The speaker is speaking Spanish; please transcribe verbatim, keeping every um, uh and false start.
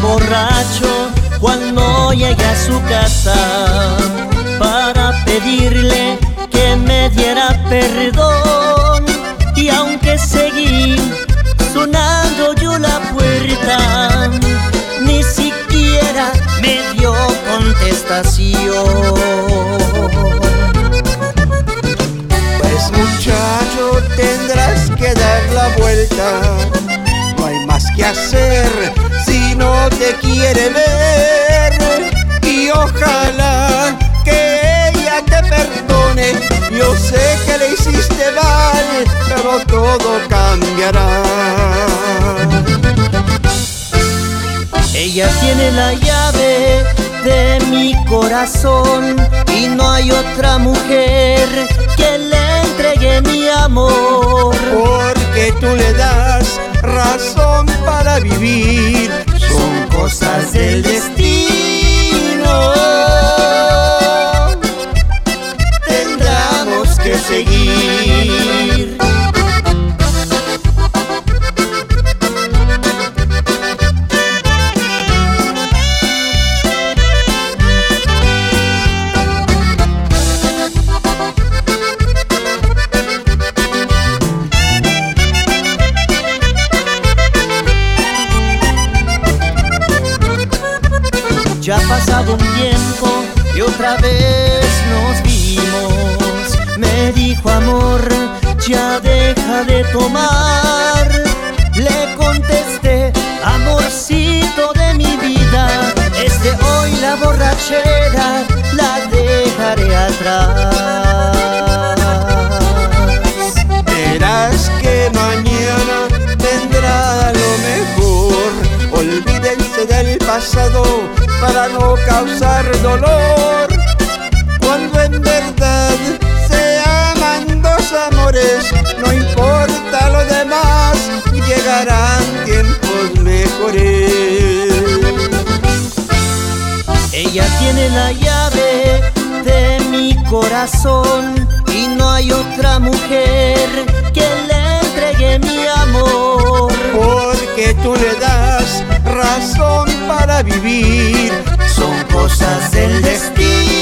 borracho cuando llegué a su casa para pedirle que me diera perdón. Y aunque seguí sonando yo la puerta, ni siquiera me dio contestación. Pues muchacho, tendrás que dar la vuelta. No hay más que hacer si no te quiere ver. Y ojalá que ella te perdone. Yo sé que le hiciste mal, pero todo cambiará. Ella tiene la llave de mi corazón y no hay otra mujer que le entregue mi amor. Porque tú le das razón para vivir, son cosas del destino. Tendremos que seguir. Ya ha pasado un tiempo y otra vez nos vimos. Me dijo amor, ya deja de tomar. Le contesté, amorcito de mi vida, desde hoy la borrachera la dejaré atrás. Verás que mañana vendrá lo mejor. Olvídense del pasado para no causar dolor. Cuando en verdad se aman dos amores, no importa lo demás, llegarán tiempos mejores. Ella tiene la llave de mi corazón y no hay otra mujer que le entregue mi amor. Porque tú le das razón para vivir, son cosas del destino.